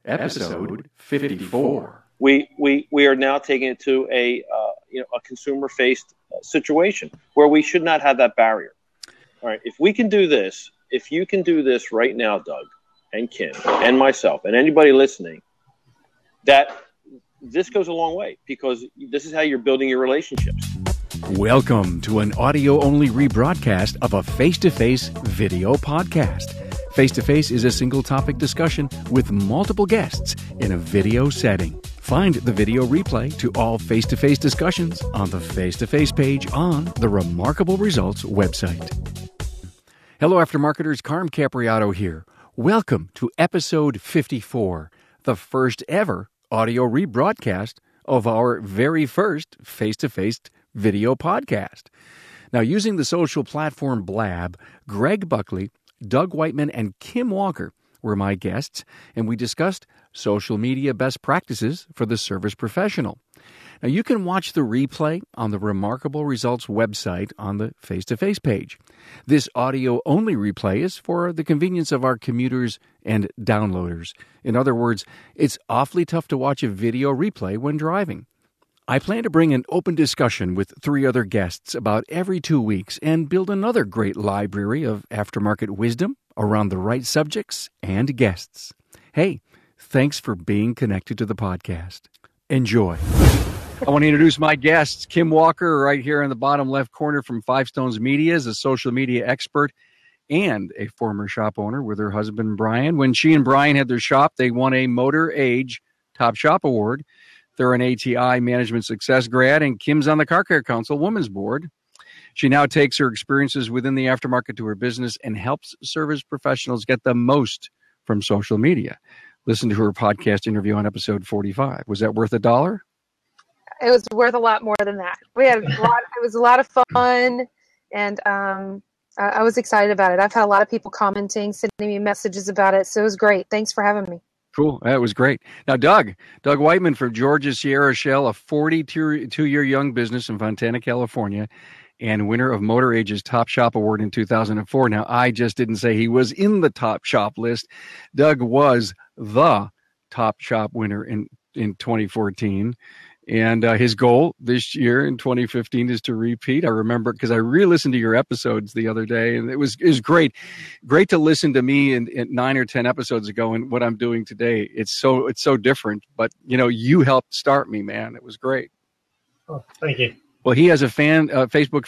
episode 54. We are now taking it to a consumer-faced situation where we should not have that barrier. All right, if we can do this, if you can do this right now, Doug and Kim and myself and anybody listening, that this goes a long way because this is how you're building your relationships. Welcome to an audio-only rebroadcast of a face-to-face video podcast. Face-to-face is a single-topic discussion with multiple guests in a video setting. Find the video replay to all face-to-face discussions on the face-to-face page on the Remarkable Results website. Hello, Aftermarketers. Carm Capriotto here. Welcome to episode 54, the first ever audio rebroadcast of our very first face-to-face video podcast. Now, using the social platform Blab, Greg Buckley, Doug Whiteman, and Kim Walker were my guests, and we discussed social media best practices for the service professional. Now, you can watch the replay on the Remarkable Results website on the face-to-face page. This audio-only replay is for the convenience of our commuters and downloaders. In other words, it's awfully tough to watch a video replay when driving. I plan to bring an open discussion with 3 other guests about every 2 weeks and build another great library of aftermarket wisdom around the right subjects and guests. Hey, thanks for being connected to the podcast. Enjoy. I want to introduce my guests. Kim Walker, right here in the bottom left corner from Five Stones Media, is a social media expert and a former shop owner with her husband, Brian. When she and Brian had their shop, they won a Motor Age Top Shop Award. They're an ATI Management Success grad, and Kim's on the Car Care Council Women's Board. She now takes her experiences within the aftermarket to her business and helps service professionals get the most from social media. Listen to her podcast interview on episode 45. Was that worth $1? It was worth a lot more than that. We had it was a lot of fun, and I was excited about it. I've had a lot of people commenting, sending me messages about it, so it was great. Thanks for having me. Cool. That was great. Now, Doug Whiteman from Georgia Sierra Shell, a 42-year young business in Fontana, California, and winner of Motor Age's Top Shop Award in 2004. Now, I just didn't say he was in the top shop list. Doug was the top shop winner in 2014. And his goal this year in 2015 is to repeat. I remember because I re-listened to your episodes the other day, and it was great. Great to listen to me in 9 or 10 episodes ago and what I'm doing today. It's so different. But, you helped start me, man. It was great. Oh, thank you. Well, he has a Facebook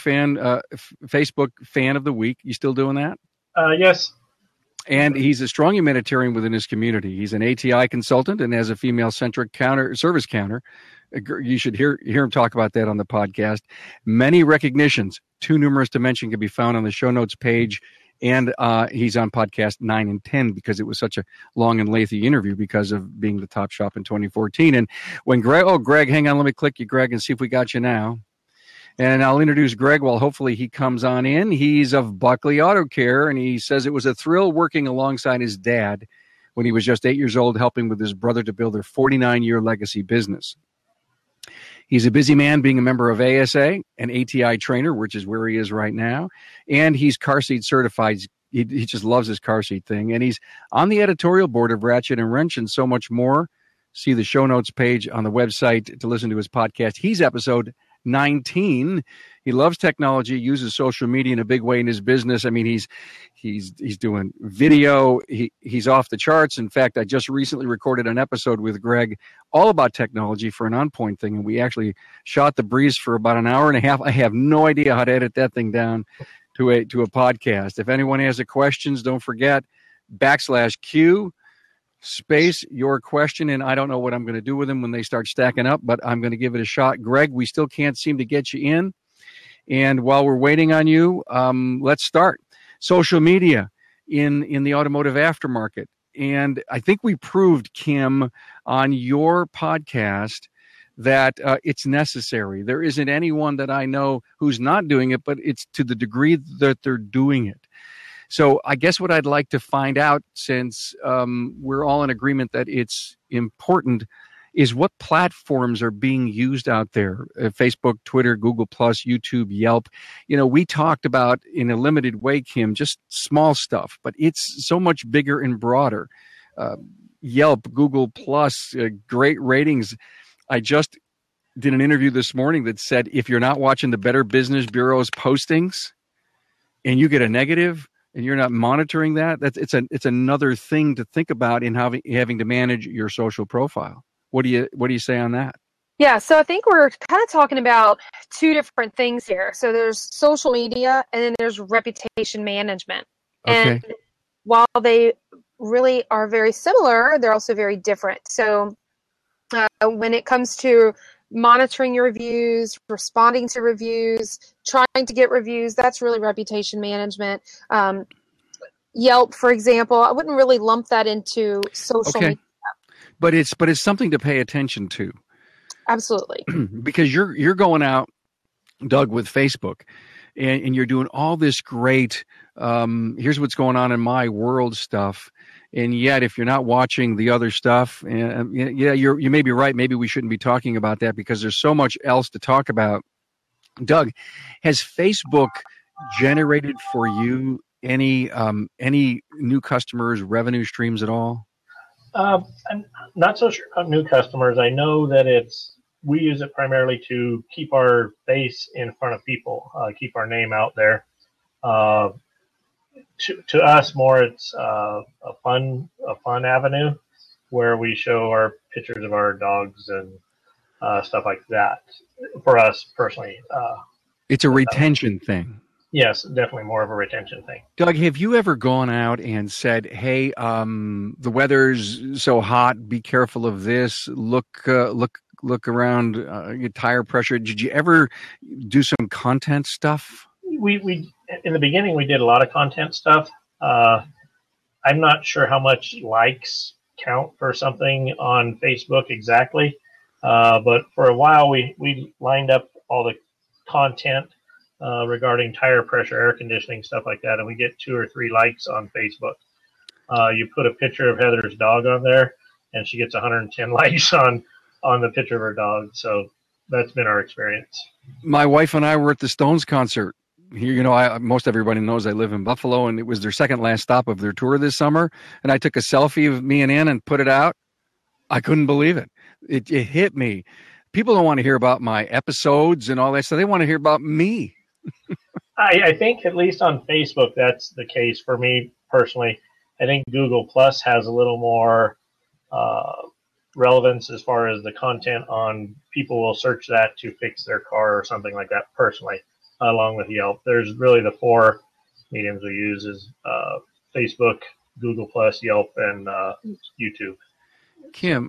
fan of the week. You still doing that? Yes. And he's a strong humanitarian within his community. He's an ATI consultant and has a female-centric service counter. You should hear him talk about that on the podcast. Many recognitions, too numerous to mention, can be found on the show notes page. And he's on podcast 9 and 10 because it was such a long and lengthy interview because of being the top shop in 2014. And when Greg, hang on, let me click you, Greg, and see if we got you now. And I'll introduce Greg while hopefully he comes on in. He's of Buckley Auto Care, and he says it was a thrill working alongside his dad when he was just 8 years old, helping with his brother to build their 49-year legacy business. He's a busy man being a member of ASA, an ATI trainer, which is where he is right now, and he's car seat certified. He just loves his car seat thing, and he's on the editorial board of Ratchet and Wrench and so much more. See the show notes page on the website to listen to his podcast. He's episode 19. He loves technology, uses social media in a big way in his business. I mean, he's doing video. He's off the charts. In fact, I just recently recorded an episode with Greg all about technology for an On Point thing, and we actually shot the breeze for about an hour and a half. I have no idea how to edit that thing down to a podcast. If anyone has any questions, don't forget /Q space your question, and I don't know what I'm going to do with them when they start stacking up, but I'm going to give it a shot. Greg, we still can't seem to get you in, and while we're waiting on you, let's start. Social media in the automotive aftermarket, and I think we proved, Kim, on your podcast that it's necessary. There isn't anyone that I know who's not doing it, but it's to the degree that they're doing it. So I guess what I'd like to find out, since we're all in agreement that it's important, is what platforms are being used out there? Facebook, Twitter, Google+, YouTube, Yelp. We talked about in a limited way, Kim, just small stuff, but it's so much bigger and broader. Yelp, Google Plus, great ratings. I just did an interview this morning that said if you're not watching the Better Business Bureau's postings and you get a negative and you're not monitoring that, it's another thing to think about in having to manage your social profile. What do you say on that? Yeah, so I think we're kind of talking about two different things here. So there's social media and then there's reputation management. Okay. And while they really are very similar, they're also very different. So when it comes to monitoring your reviews, responding to reviews, trying to get reviews, that's really reputation management. Yelp, for example, I wouldn't really lump that into social media. But it's something to pay attention to. Absolutely. Because you're going out, Doug, with Facebook, and you're doing all this great, here's what's going on in my world stuff. And yet, if you're not watching the other stuff, you may be right. Maybe we shouldn't be talking about that because there's so much else to talk about. Doug, has Facebook generated for you any new customers, revenue streams at all? I'm not so sure about new customers. I know that we use it primarily to keep our face in front of people, keep our name out there. To us, more it's a fun avenue where we show our pictures of our dogs and stuff like that. For us personally, it's a retention thing. Yes, definitely more of a retention thing. Doug, have you ever gone out and said, "Hey, the weather's so hot. Be careful of this. Look around. Your tire pressure." Did you ever do some content stuff? We in the beginning we did a lot of content stuff. I'm not sure how much likes count for something on Facebook exactly, but for a while we lined up all the content regarding tire pressure, air conditioning, stuff like that, and we get 2 or 3 likes on Facebook. You put a picture of Heather's dog on there, and she gets 110 likes on the picture of her dog. So that's been our experience. My wife and I were at the Stones concert. Here, most everybody knows I live in Buffalo, and it was their second last stop of their tour this summer. And I took a selfie of me and Ann and put it out. I couldn't believe it. It hit me. People don't want to hear about my episodes and all that stuff. They want to hear about me. I think at least on Facebook, that's the case for me personally. I think Google Plus has a little more relevance as far as the content on people will search that to fix their car or something like that personally, along with Yelp. There's really the 4 mediums we use is Facebook, Google Plus, Yelp, and YouTube. Kim,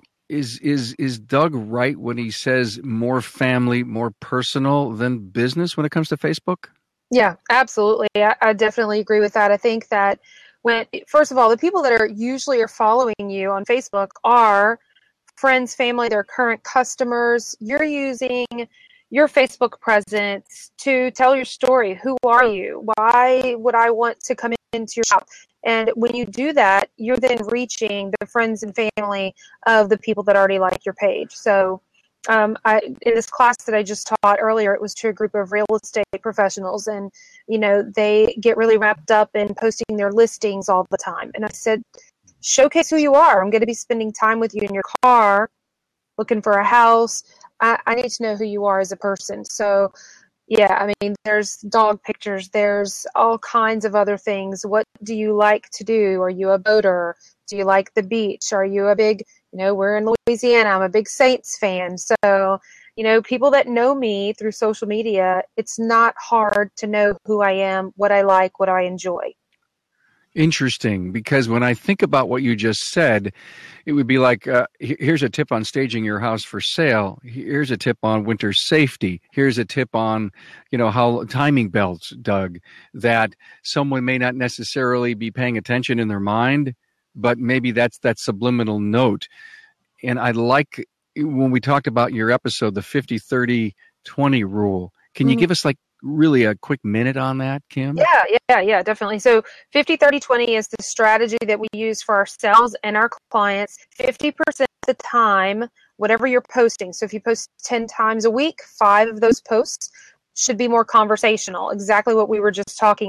is Doug right when he says more family, more personal than business when it comes to Facebook? Yeah, absolutely. I definitely agree with that. I think that first of all, the people that are usually following you on Facebook are friends, family, their current customers. You're using your Facebook presence to tell your story. Who are you? Why would I want to come into your shop? And when you do that, you're then reaching the friends and family of the people that already like your page. So in this class that I just taught earlier, it was to a group of real estate professionals, and they get really wrapped up in posting their listings all the time. And I said, showcase who you are. I'm going to be spending time with you in your car, looking for a house. I need to know who you are as a person. So, yeah, I mean, there's dog pictures. There's all kinds of other things. What do you like to do? Are you a boater? Do you like the beach? Are you a big, we're in Louisiana. I'm a big Saints fan. So, people that know me through social media, it's not hard to know who I am, what I like, what I enjoy. Interesting, because when I think about what you just said, it would be like, here's a tip on staging your house for sale. Here's a tip on winter safety. Here's a tip on, how timing belts, Doug, that someone may not necessarily be paying attention in their mind, but maybe that's that subliminal note. And I like when we talked about your episode, the 50-30-20 rule. Can you give us really a quick minute on that, Kim? Yeah, definitely. So 50-30-20 is the strategy that we use for ourselves and our clients. 50% of the time, whatever you're posting. So if you post 10 times a week, 5 of those posts should be more conversational, exactly what we were just talking about.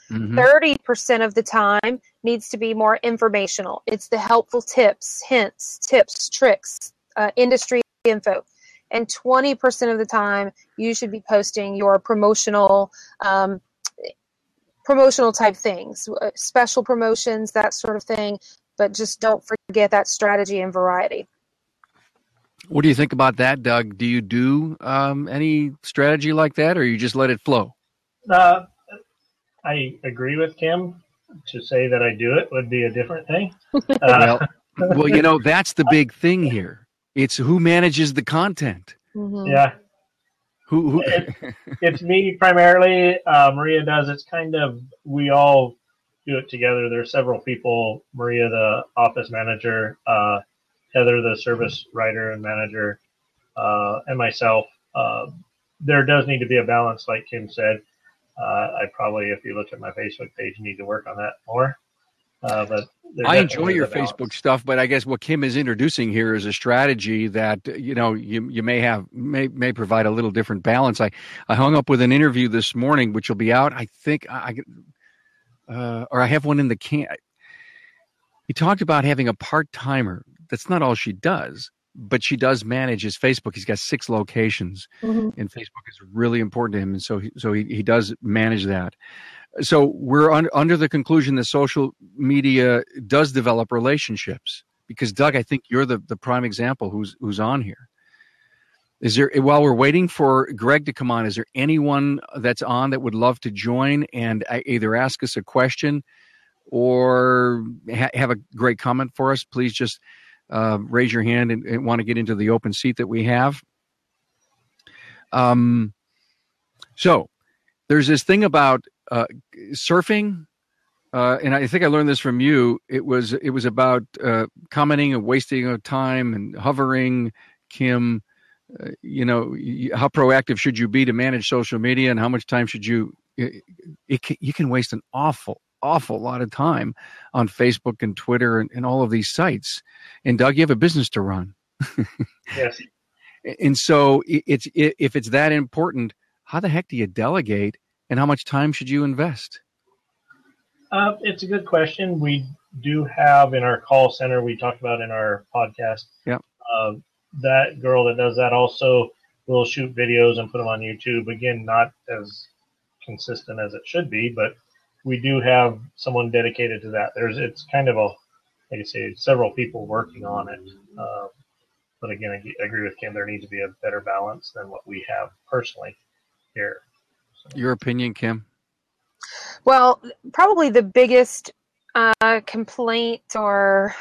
Mhm. 30% of the time needs to be more informational. It's the helpful tips, hints, tips, tricks, industry info. And 20% of the time, you should be posting your promotional type things, special promotions, that sort of thing. But just don't forget that strategy and variety. What do you think about that, Doug? Do you do any strategy like that, or you just let it flow? I agree with Kim. To say that I do it would be a different thing. Well, that's the big thing here. It's who manages the content. Mm-hmm. Yeah. Who? It's me primarily. Maria does. It's kind of, we all do it together. There's several people. Maria, the office manager, Heather, the service writer and manager, and myself. There does need to be a balance, like Kim said. I probably, if you look at my Facebook page, need to work on that more. But I enjoy your Facebook stuff, but I guess what Kim is introducing here is a strategy that you may provide a little different balance. I hung up with an interview this morning, which will be out. I think or I have one in the can. He talked about having a part-timer. That's not all she does, but she does manage his Facebook. He's got 6 locations, and Facebook is really important to him, and so he does manage that. So we're under the conclusion that social media does develop relationships, because Doug, I think you're the prime example who's on here. Is there, while we're waiting for Greg to come on, is there anyone that's on that would love to join and either ask us a question or have a great comment for us? Please just raise your hand and want to get into the open seat that we have. So there's this thing about surfing, and I think I learned this from you. It was about commenting and wasting of time and hovering. Kim, how proactive should you be to manage social media, and how much time should you? You can waste an awful lot of time on Facebook and Twitter and all of these sites. And Doug, you have a business to run. Yes. And so if it's that important, how the heck do you delegate? And how much time should you invest? It's a good question. We do have in our call center, we talked about in our podcast, that girl that does that also will shoot videos and put them on YouTube. Again, not as consistent as it should be, but we do have someone dedicated to that. It's kind of like I say, several people working on it. But again, I agree with Kim. There needs to be a better balance than what we have personally here. Your opinion, Kim? Well, probably the biggest complaint or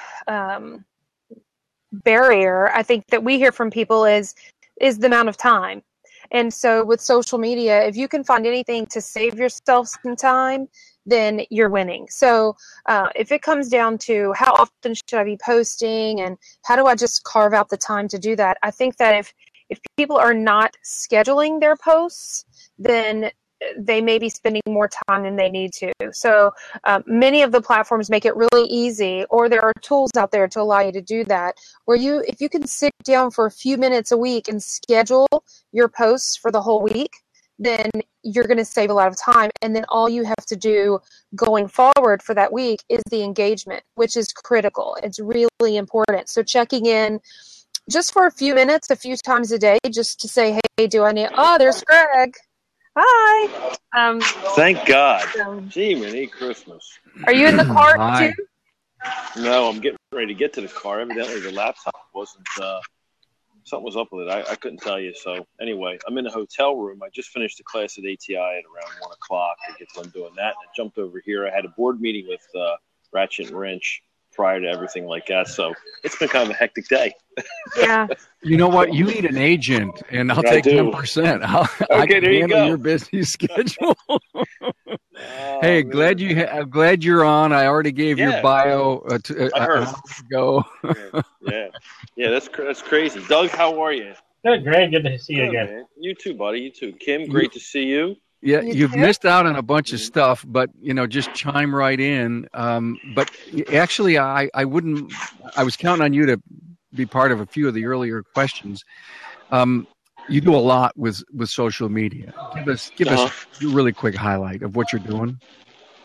barrier I think that we hear from people is the amount of time. And so with social media, if you can find anything to save yourself some time, then you're winning. So if it comes down to how often should I be posting and how do I just carve out the time to do that, I think that if people are not scheduling their posts, then they may be spending more time than they need to. So many of the platforms make it really easy, or there are tools out there to allow you to do that, where if you can sit down for a few minutes a week and schedule your posts for the whole week, then you're going to save a lot of time. And then all you have to do going forward for that week is the engagement, which is critical. It's really important. So checking in just for a few minutes, a few times a day, just to say, hey, there's Greg. Hi. Thank God. Gee, many Christmas. Are you in the car too? No, I'm getting ready to get to the car. Evidently, the laptop wasn't. Something was up with it. I couldn't tell you. So anyway, I'm in the hotel room. I just finished the class at ATI at around 1 o'clock. I get done doing that. And I jumped over here. I had a board meeting with Ratchet and Wrench prior to everything like that. So it's been kind of a hectic day. Yeah. You know what? You need an agent, and I'll take 10%. I can handle your busy schedule. Hey, I'm glad you're on. I already gave your bio an hour ago. Yeah. That's crazy. Doug, how are you? Good, Greg. Good to see you again. Man. You too, buddy. You too. Kim, great to see you. Yeah, you've missed out on a bunch of stuff, but just chime right in. But actually, I was counting on you to be part of a few of the earlier questions. You do a lot with social media. Give us a really quick highlight of what you're doing.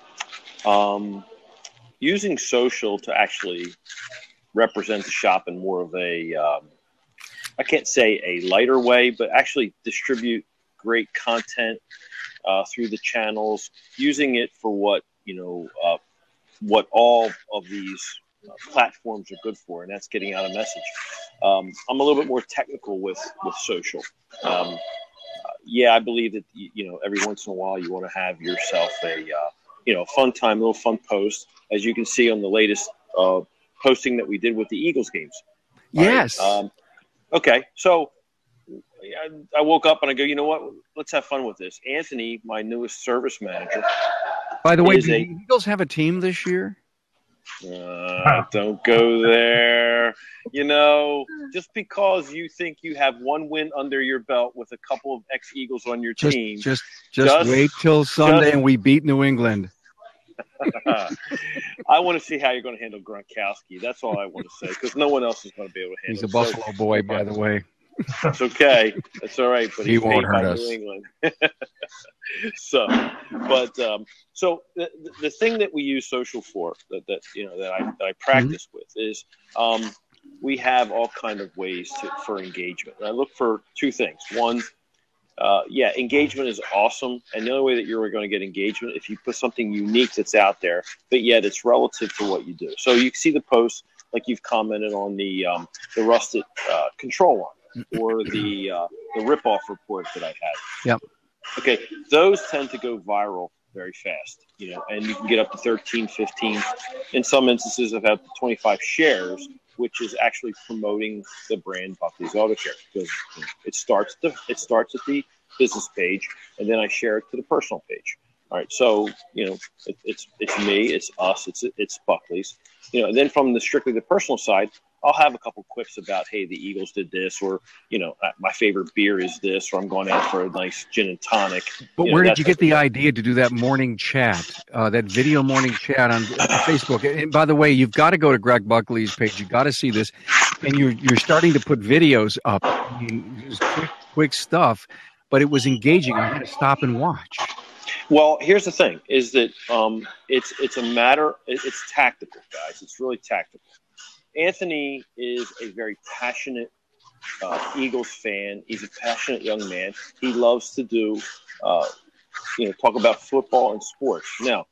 using social to actually represent the shop in more of a, I can't say a lighter way, but actually distribute great content through the channels, using it for what all of these platforms are good for, and that's getting out a message. I'm a little bit more technical with social. I believe that every once in a while you want to have yourself a fun time, a little fun post, as you can see on the latest posting that we did with the Eagles games. Yes. Right? Okay, so I woke up and I go, you know what? Let's have fun with this. Anthony, my newest service manager. By the way, do the Eagles have a team this year? Don't go there. Just because you think you have one win under your belt with a couple of ex-Eagles on your team. Just wait till Sunday and we beat New England. I want to see how you're going to handle Gronkowski. That's all I want to say, because no one else is going to be able to handle him. He's a Buffalo boy, by the way. It's okay. That's all right. But he won't hurt us. New England. So the thing that we use social for that I practice with is we have all kind of ways for engagement. And I look for two things. One, engagement is awesome, and the only way that you're going to get engagement if you put something unique that's out there, but yet it's relative to what you do. So you see the posts like you've commented on the rusted control line or the rip-off report that I had. Yep. Okay, those tend to go viral very fast, and you can get up to 13, 15. In some instances, I've had 25 shares, which is actually promoting the brand Buckley's Auto Care, because it starts at the business page, and then I share it to the personal page. All right, so it's me, it's us, it's Buckley's, and then from strictly the personal side, I'll have a couple quips about, hey, the Eagles did this, or my favorite beer is this, or I'm going out for a nice gin and tonic. But where did you get the idea to do that morning chat, that video morning chat on Facebook? And by the way, you've got to go to Greg Buckley's page. You've got to see this, and you're starting to put videos up. I mean, just quick stuff, but it was engaging. I had to stop and watch. Well, here's the thing: is that it's a matter. It's tactical, guys. It's really tactical. Anthony is a very passionate Eagles fan. He's a passionate young man. He loves to do, talk about football and sports. Now,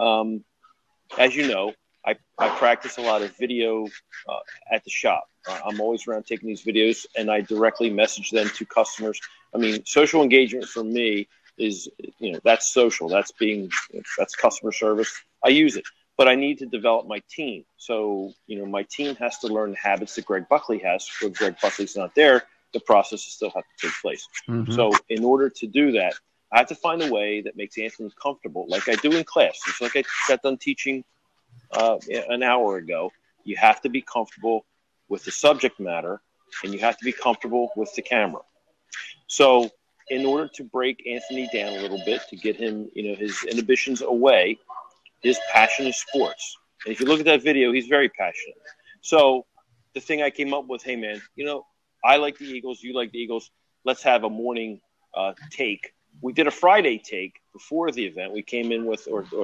as you know, I practice a lot of video at the shop. I'm always around taking these videos, and I directly message them to customers. I mean, social engagement for me is, that's social. That's customer service. I use it. But I need to develop my team. So, my team has to learn the habits that Greg Buckley has. When Greg Buckley's not there, the process still has to take place. Mm-hmm. So in order to do that, I have to find a way that makes Anthony comfortable, like I do in class. It's like I got done teaching an hour ago. You have to be comfortable with the subject matter, and you have to be comfortable with the camera. So in order to break Anthony down a little bit, to get him, his inhibitions away, his passion is sports. And if you look at that video, he's very passionate. So the thing I came up with, hey, man, I like the Eagles. You like the Eagles. Let's have a morning take. We did a Friday take before the event. We came in with, it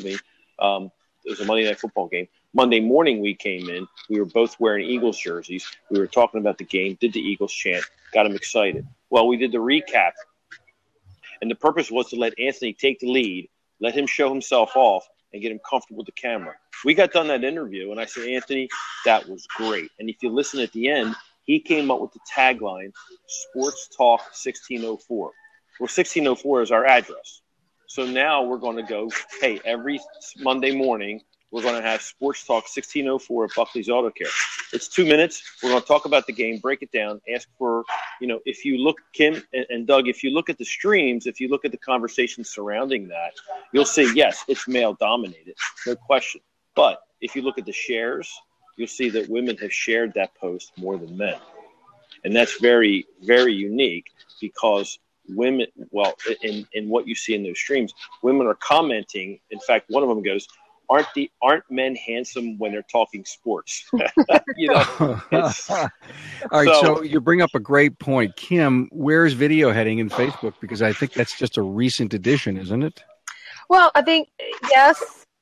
was a Monday Night Football game. Monday morning we came in. We were both wearing Eagles jerseys. We were talking about the game, did the Eagles chant, got him excited. Well, we did the recap. And the purpose was to let Anthony take the lead, let him show himself off, and get him comfortable with the camera. We got done that interview, and I said, Anthony, that was great. And if you listen at the end, he came up with the tagline, Sports Talk 1604. Well, 1604 is our address. So now we're going to go, hey, every Monday morning, we're going to have Sports Talk 1604 at Buckley's Auto Care. It's 2 minutes. We're going to talk about the game, break it down, ask for, if you look, Kim and Doug, if you look at the streams, if you look at the conversations surrounding that, you'll see, yes, it's male-dominated, no question. But if you look at the shares, you'll see that women have shared that post more than men. And that's very, very unique because women, in what you see in those streams, women are commenting. In fact, one of them goes, aren't men handsome when they're talking sports? All right, so you bring up a great point. Kim, where's video heading in Facebook? Because I think that's just a recent addition, isn't it? Well, I think, yes,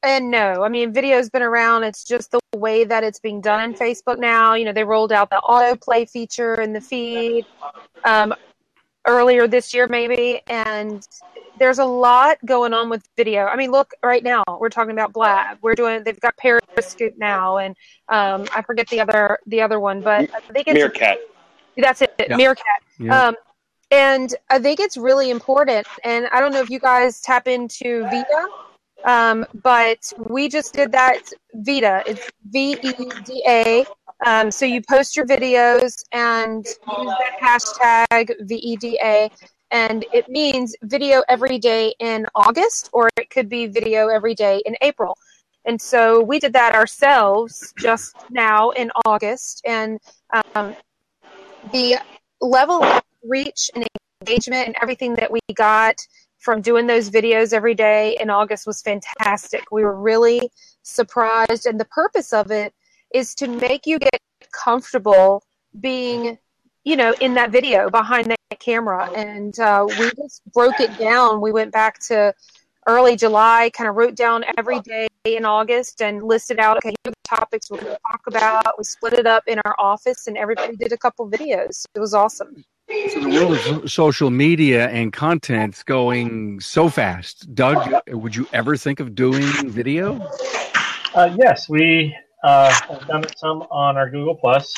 and no. I mean, video's been around. It's just the way that it's being done in Facebook now. You know, they rolled out the autoplay feature in the feed earlier this year, maybe, and there's a lot going on with video. I mean, look, right now we're talking about Blab. They've got Periscope now, and I forget the other one, but I think it's Meerkat. That's it, Yeah. Meerkat. Yeah. And I think it's really important. And I don't know if you guys tap into Vita, but we just did that. Vita. It's VEDA. So you post your videos and use that hashtag VEDA. And it means video every day in August, or it could be video every day in April. And so we did that ourselves just now in August. And the level of reach and engagement and everything that we got from doing those videos every day in August was fantastic. We were really surprised. And the purpose of it is to make you get comfortable being, you know, in that video behind that camera. And we just broke it down. We went back to early July, kind of wrote down every day in August and listed out, okay, here are the topics we're going to talk about. We split it up in our office and everybody did a couple videos. It was awesome. So the world of social media and content's going so fast. Doug, would you ever think of doing video? Yes, we have done it some on our Google Plus.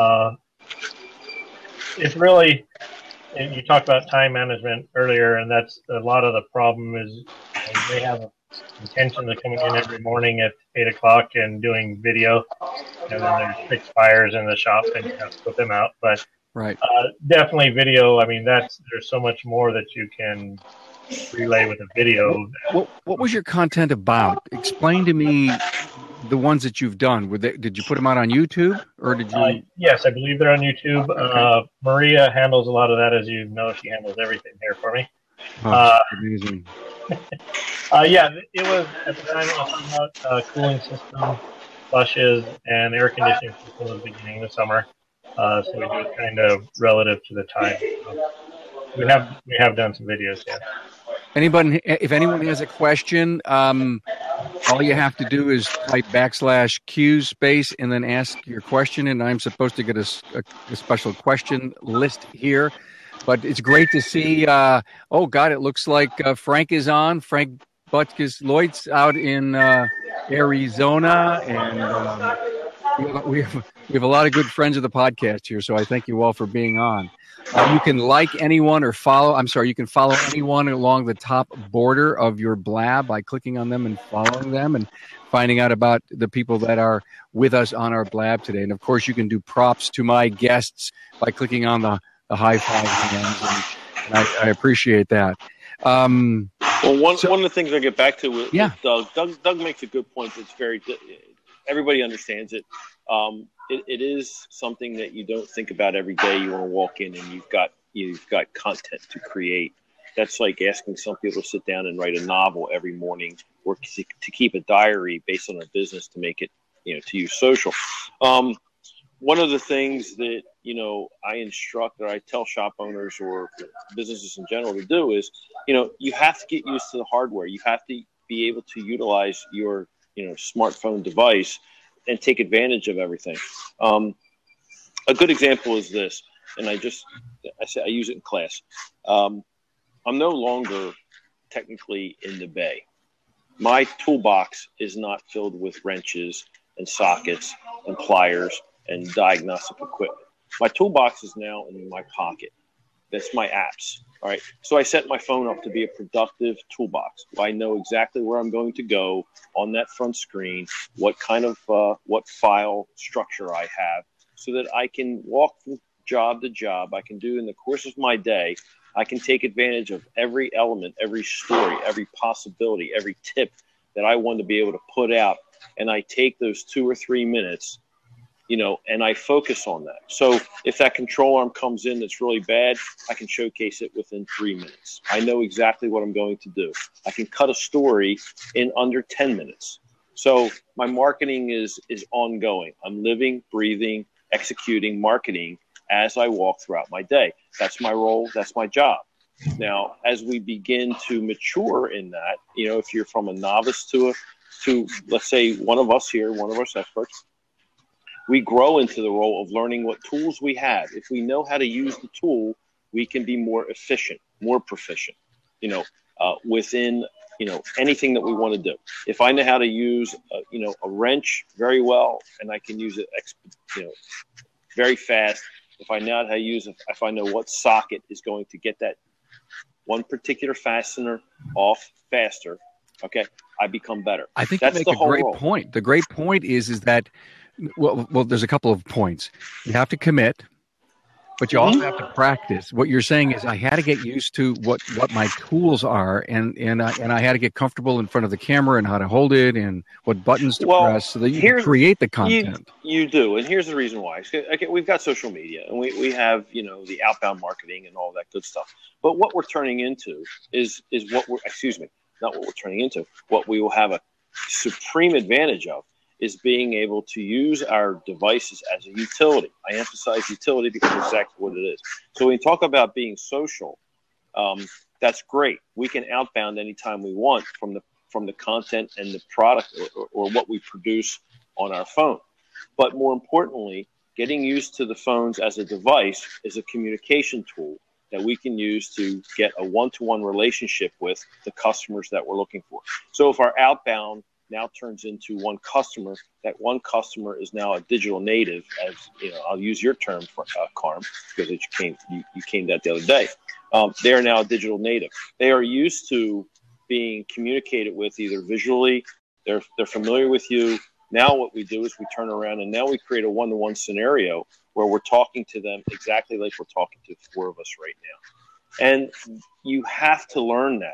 It's really, and you talked about time management earlier, and that's a lot of the problem is they have an intention of coming in every morning at 8 o'clock and doing video, and then there's 6 fires in the shop and you have to put them out. But Right. Definitely video. I mean, there's so much more that you can relay with a video. What was your content about? Explain to me the ones that you've done. Did you put them out on YouTube, or did you? Yes, I believe they're on YouTube. Okay. Maria handles a lot of that, as you know. She handles everything here for me. Amazing. Yeah, it was at the time. I was talking about cooling system, flushes, and air conditioning system at the beginning of the summer. So we do it kind of relative to the time. We have done some videos, yeah. If anyone has a question, all you have to do is type /Q space and then ask your question, and I'm supposed to get a special question list here. But it's great to see. Oh God, it looks like Frank is on. Frank Butkus Lloyd's out in Arizona, and we have a lot of good friends of the podcast here. So I thank you all for being on. You can like anyone or follow. You can follow anyone along the top border of your blab by clicking on them and following them and finding out about the people that are with us on our blab today. And of course, you can do props to my guests by clicking on the high five hands, and I appreciate that. Well, one of the things I get back to with Doug makes a good point. That's everybody understands it. It is something that you don't think about every day. You want to walk in and you've got content to create. That's like asking some people to sit down and write a novel every morning, or to keep a diary based on their business to make it, to use social. One of the things that, I instruct or I tell shop owners or businesses in general to do is, you have to get used to the hardware. You have to be able to utilize your, smartphone device and take advantage of everything. A good example is this, and I use it in class. I'm no longer technically in the bay. My toolbox is not filled with wrenches and sockets and pliers and diagnostic equipment. My toolbox is now in my pocket. That's my apps. All right. So I set my phone up to be a productive toolbox. I know exactly where I'm going to go on that front screen, what kind of what file structure I have, so that I can walk from job to job. I can do in the course of my day. I can take advantage of every element, every story, every possibility, every tip that I want to be able to put out. And I take those 2 or 3 minutes, and I focus on that. So if that control arm comes in that's really bad, I can showcase it within 3 minutes. I know exactly what I'm going to do. I can cut a story in under 10 minutes. So my marketing is ongoing. I'm living, breathing, executing marketing as I walk throughout my day. That's my role. That's my job. Now, as we begin to mature in that, if you're from a novice to to, let's say, one of us here, one of us experts, we grow into the role of learning what tools we have. If we know how to use the tool, we can be more efficient, more proficient, within, anything that we want to do. If I know how to use, a wrench very well, and I can use it, very fast. If I know how to use it, if I know what socket is going to get that one particular fastener off faster, okay, I become better. I think that's you make the a great role. point. The great point is that, well, there's a couple of points. You have to commit, but you also have to practice. What you're saying is I had to get used to what my tools are, and I had to get comfortable in front of the camera and how to hold it and what buttons to press so that you can create the content. You do, and here's the reason why. Okay, we've got social media, and we have the outbound marketing and all that good stuff. But what we're turning into is what we're not what we're turning into. What we will have a supreme advantage of is being able to use our devices as a utility. I emphasize utility because it's exactly what it is. So when you talk about being social, that's great. We can outbound anytime we want from the content and the product or what we produce on our phone. But more importantly, getting used to the phones as a device is a communication tool that we can use to get a one-to-one relationship with the customers that we're looking for. So if our outbound now turns into one customer, that one customer is now a digital native, as I'll use your term, Carm, because you came that the other day. They are now a digital native. They are used to being communicated with either visually, they're familiar with you. Now what we do is we turn around and now we create a one-to-one scenario where we're talking to them exactly like we're talking to the four of us right now. And you have to learn that.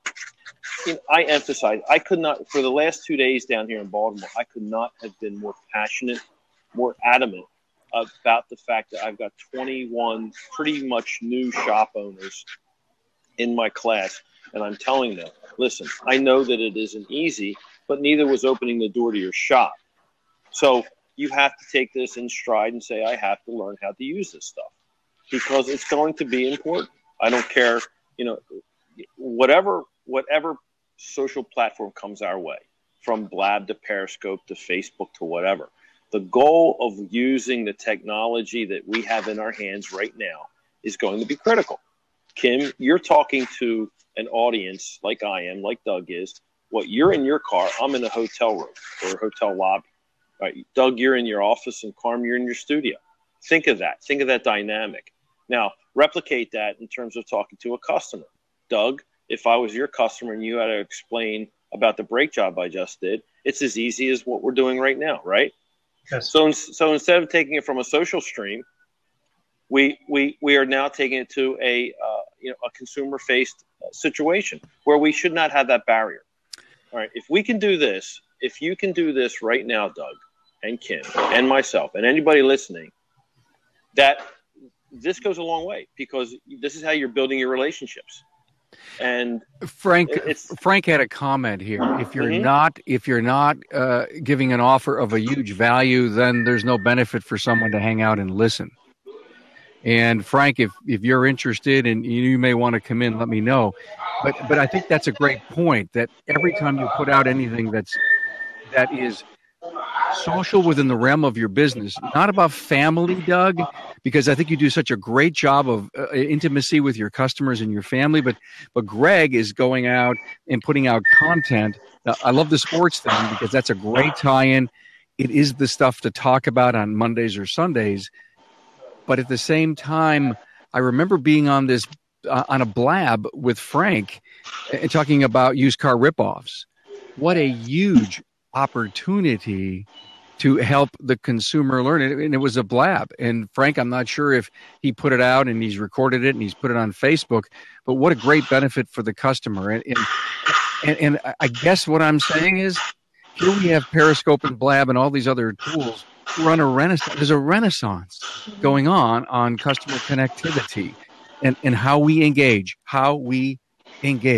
I emphasize, I could not, for the last 2 days down here in Baltimore, I could not have been more passionate, more adamant about the fact that I've got 21 pretty much new shop owners in my class. And I'm telling them, listen, I know that it isn't easy, but neither was opening the door to your shop. So you have to take this in stride and say, I have to learn how to use this stuff because it's going to be important. I don't care, whatever social platform comes our way, from Blab to Periscope to Facebook to whatever. The goal of using the technology that we have in our hands right now is going to be critical. Kim, you're talking to an audience like I am, like Doug is. What you're in your car, I'm in a hotel room or a hotel lobby. Right? Doug, you're in your office, and Carm, you're in your studio. Think of that. Think of that dynamic. Now, replicate that in terms of talking to a customer. Doug, if I was your customer and you had to explain about the brake job I just did, it's as easy as what we're doing right now, right? Yes. So instead of taking it from a social stream, we are now taking it to a consumer-faced situation where we should not have that barrier. All right, if we can do this, if you can do this right now, Doug and Kim and myself and anybody listening, that this goes a long way because this is how you're building your relationships. And Frank had a comment here. If you're not giving an offer of a huge value, then there's no benefit for someone to hang out and listen. And Frank, if you're interested and you may want to come in, let me know. But I think that's a great point, that every time you put out anything that is social within the realm of your business, not about family, Doug, because I think you do such a great job of intimacy with your customers and your family. But Greg is going out and putting out content. I love the sports thing because that's a great tie-in. It is the stuff to talk about on Mondays or Sundays. But at the same time, I remember being on a Blab with Frank and talking about used car ripoffs. What a huge opportunity to help the consumer learn it. And it was a Blab. And Frank, I'm not sure if he put it out and he's recorded it and he's put it on Facebook, but what a great benefit for the customer. And I guess what I'm saying is, here we have Periscope and Blab and all these other tools. We're on a renaissance. There's a renaissance going on customer connectivity and how we engage.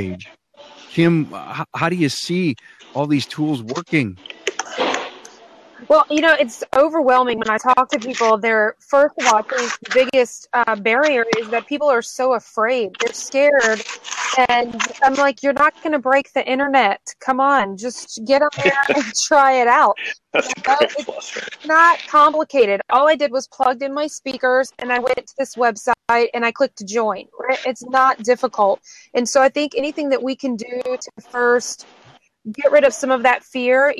Kim, how do you see all these tools working? Well, it's overwhelming when I talk to people. First of all, I think the biggest barrier is that people are so afraid. They're scared. And I'm like, you're not going to break the internet. Come on, just get on there and try it out. That's a great plus, right? It's not complicated. All I did was plugged in my speakers and I went to this website and I clicked join. Right? It's not difficult. And so I think anything that we can do to first get rid of some of that fear,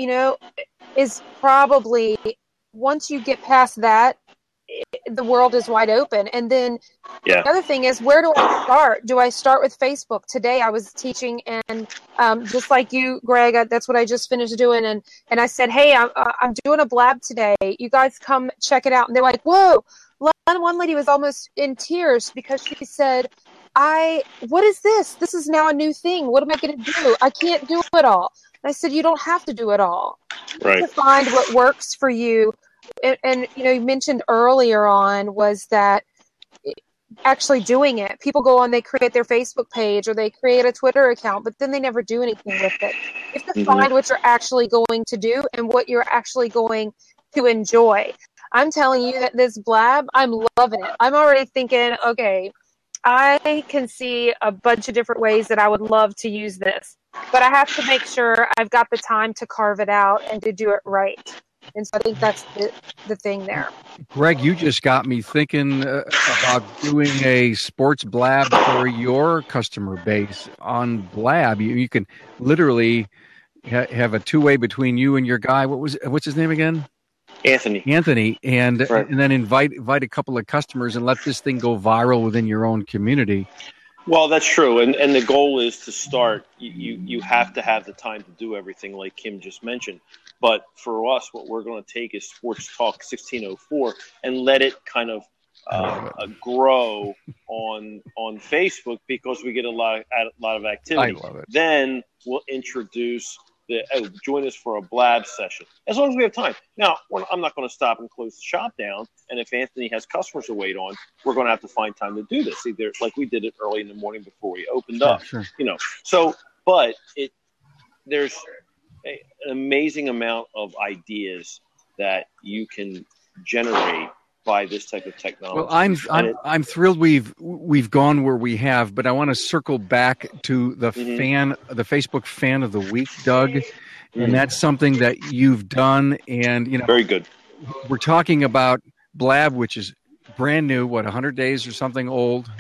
is probably, once you get past that, the world is wide open. And then the other thing is, where do I start? Do I start with Facebook? Today I was teaching, and just like you, Greg, that's what I just finished doing. And I said, hey, I'm doing a blab today. You guys come check it out. And they're like, whoa. One lady was almost in tears because she said, what is this? This is now a new thing. What am I going to do? I can't do it all. And I said, you don't have to do it all. Right. You have to find what works for you. And you mentioned earlier on was that actually doing it. People go on, they create their Facebook page or they create a Twitter account, but then they never do anything with it. You have to find what you're actually going to do and what you're actually going to enjoy. I'm telling you that this blab, I'm loving it. I'm already thinking, okay, I can see a bunch of different ways that I would love to use this, but I have to make sure I've got the time to carve it out and to do it right. And so I think that's the thing there. Greg, you just got me thinking about doing a sports blab for your customer base on Blab. You can literally have a two-way between you and your guy. What's his name again? Anthony, and right. And then invite a couple of customers and let this thing go viral within your own community. Well, that's true, and the goal is to start. You have to have the time to do everything, like Kim just mentioned. But for us, what we're going to take is Sports Talk 1604 and let it kind of grow on Facebook, because we get a lot of activity. I love it. Then we'll introduce join us for a blab session, as long as we have time. Now, I'm not going to stop and close the shop down, and if Anthony has customers to wait on, we're going to have to find time to do this, either like we did it early in the morning before we opened up. Sure. So, but there's an amazing amount of ideas that you can generate by this type of technology. Well, I'm thrilled we've gone where we have, but I want to circle back to the the Facebook fan of the week, Doug, and that's something that you've done. And very good. We're talking about Blab, which is brand new, 100 days or something old.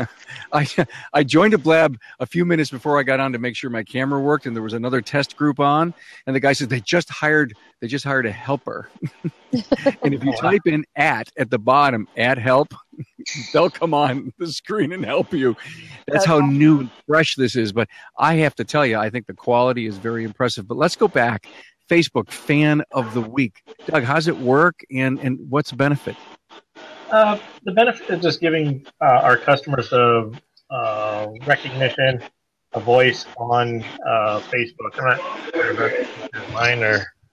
I joined a Blab a few minutes before I got on to make sure my camera worked, and there was another test group on, and the guy said they just hired a helper. And if you type in at the bottom, @help, they'll come on the screen and help you. That's how new and fresh this is. But I have to tell you, I think the quality is very impressive. But let's go back. Facebook fan of the week. Doug, how's it work, and what's the benefit? The benefit is just giving our customers a recognition, a voice on Facebook. I'm not sure if mine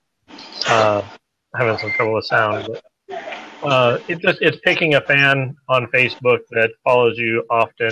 or having some trouble with sound, but it's picking a fan on Facebook that follows you often.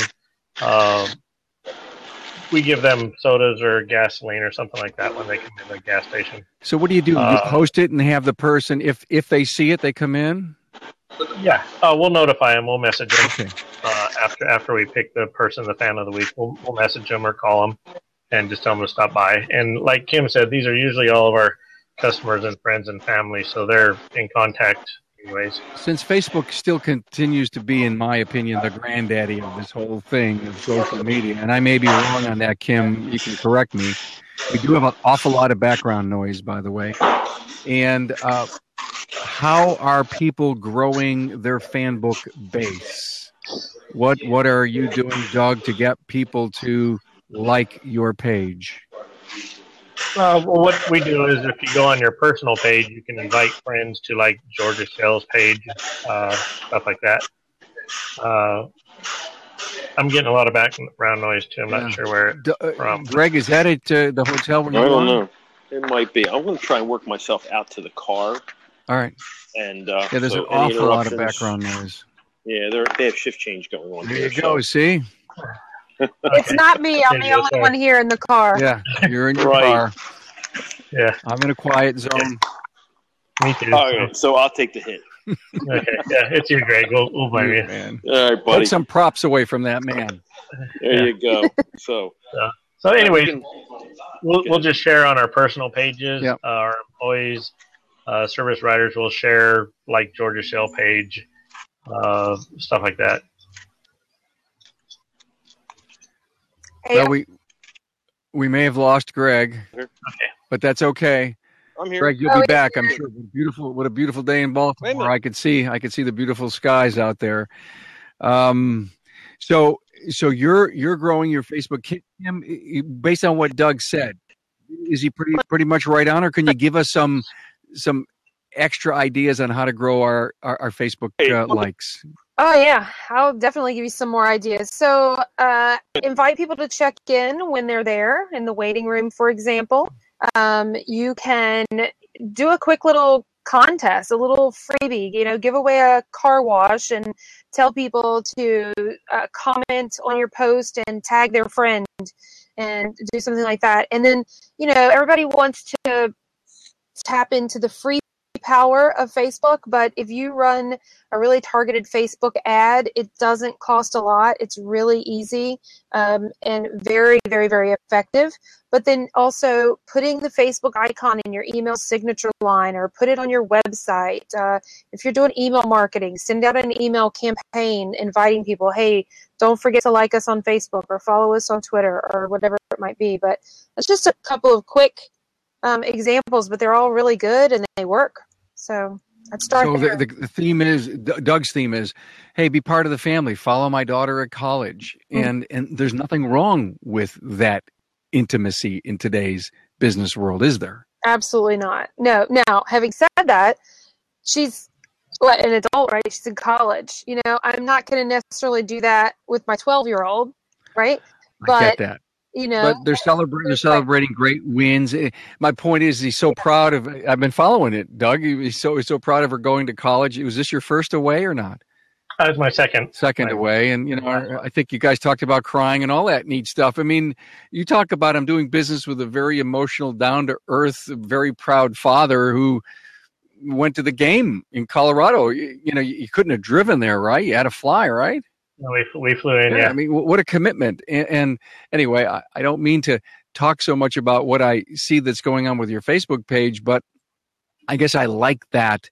We give them sodas or gasoline or something like that when they come in the gas station. So what do? You post it and have the person, if they see it, they come in? Yeah, we'll notify them. We'll message them after we pick the person, the fan of the week. We'll message them or call them and just tell them to stop by. And like Kim said, these are usually all of our customers and friends and family, so they're in contact anyways. Since Facebook still continues to be, in my opinion, the granddaddy of this whole thing of social media, and I may be wrong on that, Kim, you can correct me. We do have an awful lot of background noise, by the way. And how are people growing their fan book base? What are you doing, Doug, to get people to like your page? Well, what we do is if you go on your personal page, you can invite friends to like Georgia Shell's page, stuff like that. I'm getting a lot of background noise too. I'm not sure where it's from. Greg, is that at the hotel where you're I don't know. It might be. I'm going to try and work myself out to the car. All right. And there's an awful lot of background noise. Yeah, they have shift change going on. There you go. See? It's not me. I'm the only one here in the car. Yeah, you're in your car. Yeah. I'm in a quiet zone. Me too. All right, so I'll take the hit. Okay, yeah, it's you, Greg. We'll blame you. Man. All right, buddy. Take some props away from that man. There you go. So anyway, we'll just share on our personal pages. Yep. Our employees, service writers will share, like George's Shell page, stuff like that. Hey, Well, we may have lost Greg, Okay. but that's okay. I'm here. Greg, you'll Oh, be yeah. back. I'm sure. What a beautiful day in Wait a Baltimore. minute. I could see the beautiful skies out there. So you're growing your Facebook. Kim, based on what Doug said, is he pretty much right on, or can you give us some extra ideas on how to grow our Facebook likes? Oh yeah, I'll definitely give you some more ideas. So invite people to check in when they're there in the waiting room, for example. You can do a quick little contest, a little freebie, give away a car wash and tell people to comment on your post and tag their friend and do something like that. And then, everybody wants to tap into the free power of Facebook, but if you run a really targeted Facebook ad, it doesn't cost a lot. It's really easy and very, very, very effective. But then also putting the Facebook icon in your email signature line or put it on your website. If you're doing email marketing, send out an email campaign inviting people, hey, don't forget to like us on Facebook or follow us on Twitter or whatever it might be. But it's just a couple of quick examples, but they're all really good and they work. So I'd start there. The theme is, Doug's theme is, hey, be part of the family. Follow my daughter at college. And there's nothing wrong with that intimacy in today's business world, is there? Absolutely not. No. Now, having said that, she's an adult, right? She's in college. I'm not going to necessarily do that with my 12-year-old, right? I get that. But they're celebrating great wins. My point is, he's so proud of. I've been following it, Doug. He's so proud of her going to college. Was this your first away or not? That was my second away, and I think you guys talked about crying and all that neat stuff. I mean, you talk about I'm doing business with a very emotional, down to earth, very proud father who went to the game in Colorado. You couldn't have driven there, right? You had to fly, right? No, we flew in, yeah. I mean, what a commitment. And anyway, I don't mean to talk so much about what I see that's going on with your Facebook page, but I guess I like that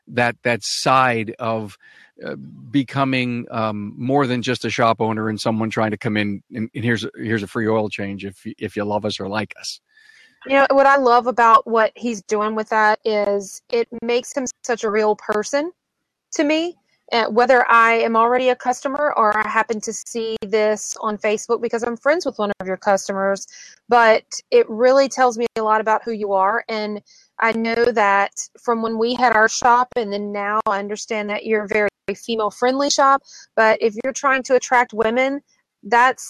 side of becoming more than just a shop owner and someone trying to come in and here's a free oil change if you love us or like us. What I love about what he's doing with that is it makes him such a real person to me. Whether I am already a customer or I happen to see this on Facebook because I'm friends with one of your customers, but it really tells me a lot about who you are. And I know that from when we had our shop, and then now I understand that you're a very female-friendly shop. But if you're trying to attract women, that's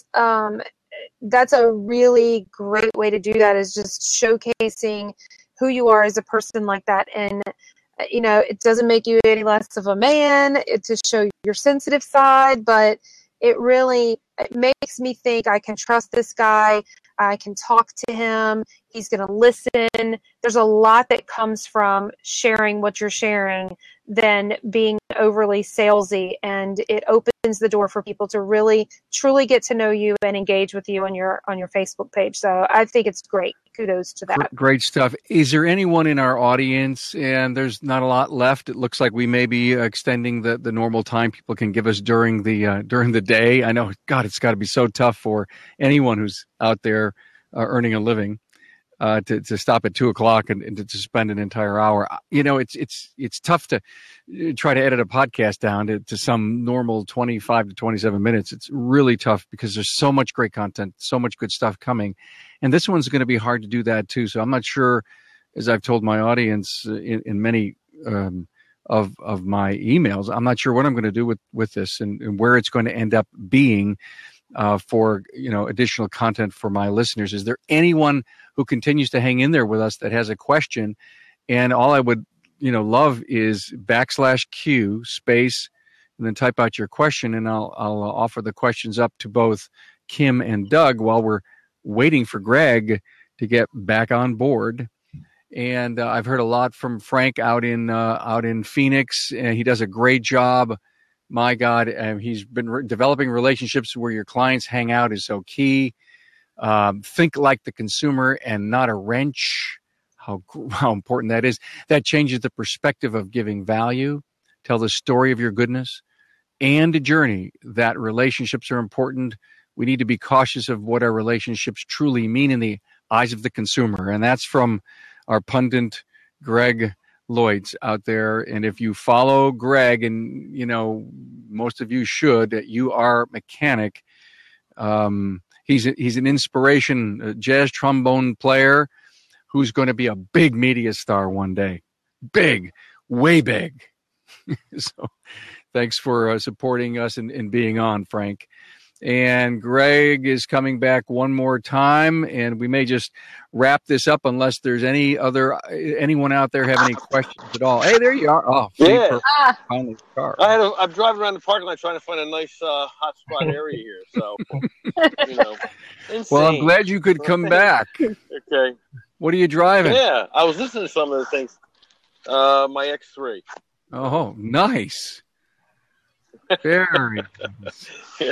a really great way to do that, is just showcasing who you are as a person like that. And it doesn't make you any less of a man. It to show your sensitive side, but it makes me think I can trust this guy. I can talk to him. He's going to listen. There's a lot that comes from sharing what you're sharing than being overly salesy, and it opens the door for people to really truly get to know you and engage with you on your Facebook page. So I think it's great. Kudos to that. Great stuff. Is there anyone in our audience, and there's not a lot left, it looks like we may be extending the normal time people can give us during the day. I know, God, it's got to be so tough for anyone who's out there earning a living to stop at 2:00 and to spend an entire hour. It's tough to try to edit a podcast down to some normal 25 to 27 minutes. It's really tough because there's so much great content, so much good stuff coming. And this one's going to be hard to do that too. So I'm not sure, as I've told my audience in many of my emails, I'm not sure what I'm going to do with this and where it's going to end up being for additional content for my listeners. Is there anyone who continues to hang in there with us that has a question? And all I would love is \Q space and then type out your question, and I'll offer the questions up to both Kim and Doug while we're waiting for Greg to get back on board. And I've heard a lot from Frank out in Phoenix, and he does a great job. My God, he's been developing relationships where your clients hang out is so key. Think like the consumer and not a wrench. How important that is. That changes the perspective of giving value. Tell the story of your goodness and a journey. That relationships are important. We need to be cautious of what our relationships truly mean in the eyes of the consumer. And that's from our pundit, Greg Lloyds, out there. And if you follow Greg, and most of you should, you are mechanic. He's an inspiration, a jazz trombone player who's going to be a big media star one day. Big, way big. So thanks for supporting us and being on, Frank. And Greg is coming back one more time, and we may just wrap this up unless there's anyone out there have any questions at all. Hey, there you are. Oh, yeah. Finally, car. I'm driving around the parking lot trying to find a nice hot spot area here. So, insane. Well, I'm glad you could come back. Okay. What are you driving? Yeah, I was listening to some of the things. My X3. Oh, nice. Very nice.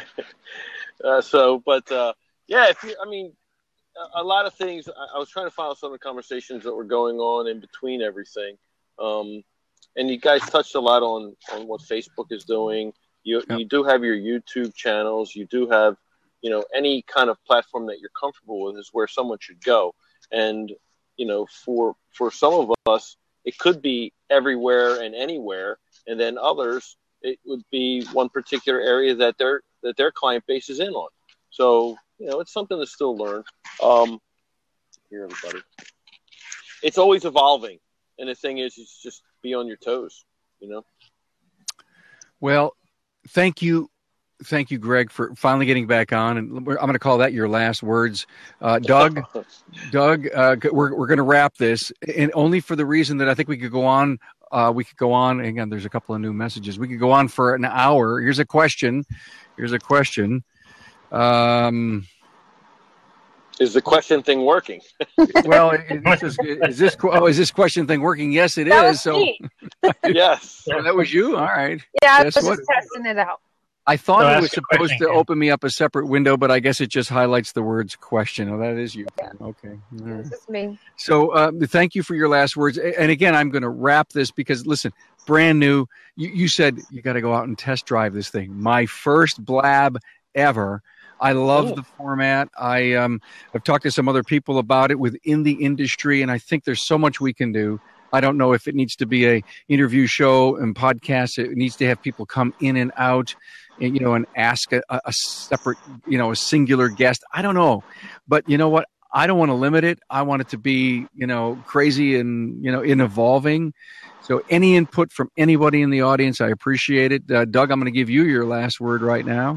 A lot of things. I was trying to follow some of the conversations that were going on in between everything. And you guys touched a lot on what Facebook is doing. You do have your YouTube channels. You do have, any kind of platform that you're comfortable with is where someone should go. And, for some of us, it could be everywhere and anywhere. And then others, it would be one particular area that their client base is in on. So, it's something to still learn. Here, everybody. It's always evolving. And the thing is just be on your toes, Well, thank you. Thank you, Greg, for finally getting back on. And I'm going to call that your last words. Doug, we're going to wrap this, and only for the reason that I think we could go on. Again, there's a couple of new messages. We could go on for an hour. Here's a question. Is the question thing working? Well, is this question thing working? Yes, it that is. Was so, me. Yes. Oh, that was you. All right. Yeah, I was just testing it out. I thought So it was supposed to open me up a separate window, but I guess it just highlights the words question. Oh, that is you. Yeah. Okay. This is me. So thank you for your last words. And again, I'm going to wrap this because, listen, brand new. You said you got to go out and test drive this thing. My first blab ever. I love the format. I've talked to some other people about it within the industry, and I think there's so much we can do. I don't know if it needs to be a interview show and podcast. It needs to have people come in and out and ask a separate, a singular guest. I don't know. But you know what? I don't want to limit it. I want it to be, crazy and, in evolving. So any input from anybody in the audience, I appreciate it. Doug, I'm going to give you your last word right now.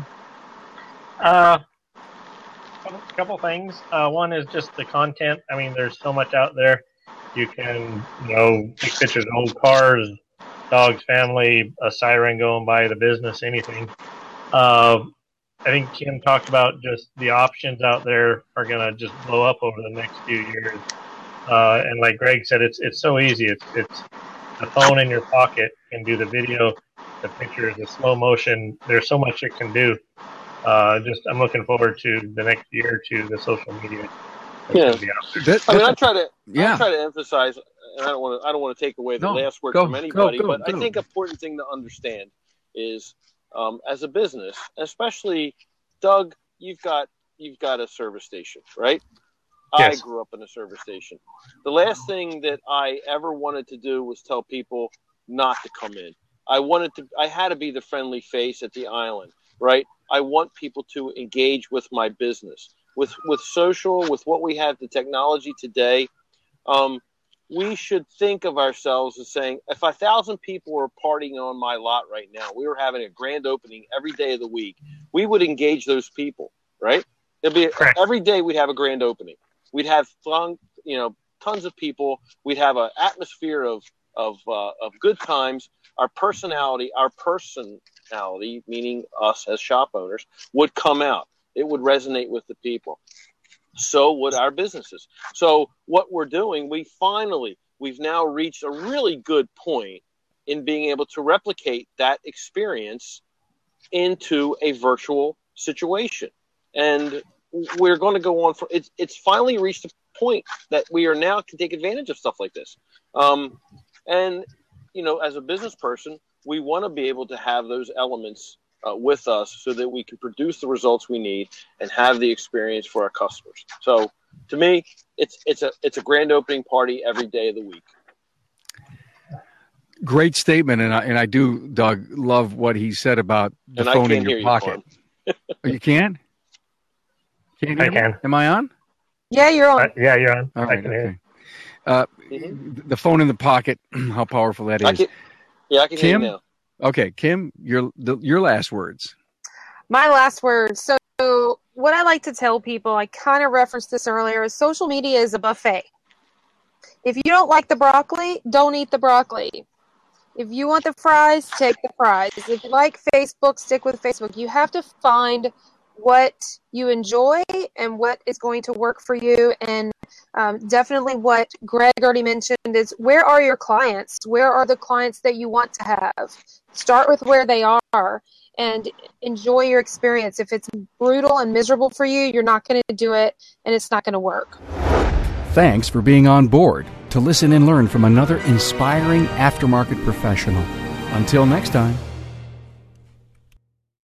Couple things. One is just the content. I mean, there's so much out there. You can, take pictures of old cars, dogs, family, a siren going by, the business, anything. I think Kim talked about just the options out there are going to just blow up over the next few years. And like Greg said, it's so easy. It's the phone in your pocket can do the video, the pictures, the slow motion. There's so much it can do. I'm looking forward to the next year or two, the social media. Yeah. I try to emphasize, and I don't want to take away the last word from anybody, but I think an important thing to understand is, as a business, especially Doug, you've got a service station, right? Yes. I grew up in a service station. The last thing that I ever wanted to do was tell people not to come in. I had to be the friendly face at the island, right? I want people to engage with my business. With social, with what we have, the technology today, we should think of ourselves as saying, if 1,000 people were partying on my lot right now, we were having a grand opening every day of the week, we would engage those people, right? Every day we'd have a grand opening. We'd have fun, tons of people. We'd have an atmosphere of good times. Our personality, meaning us as shop owners, would come out. It would resonate with the people. so would our businesses. So what we're doing, we've now reached a really good point in being able to replicate that experience into a virtual situation. And we're going to go on for it's finally reached a point that we are now can take advantage of stuff like this. And, as a business person, we want to be able to have those elements with us so that we can produce the results we need and have the experience for our customers. So to me, it's a grand opening party every day of the week. Great statement, and I do, Doug, love what he said about the phone in your pocket. You can? Can't hear me? can. Am I on? Yeah, you're on. Yeah, you're on. All right, I can hear okay. The phone in the pocket, how powerful that is. I can hear you Kim? now. Okay, Kim, your last words. My last words. So what I like to tell people, I kind of referenced this earlier, is social media is a buffet. If you don't like the broccoli, don't eat the broccoli. If you want the fries, take the fries. If you like Facebook, stick with Facebook. You have to find what you enjoy and what is going to work for you. And definitely what Greg already mentioned is, where are your clients? Where are the clients that you want to have? Start with where they are and enjoy your experience. If it's brutal and miserable for you, you're not going to do it and it's not going to work. Thanks for being on board to listen and learn from another inspiring aftermarket professional. Until next time.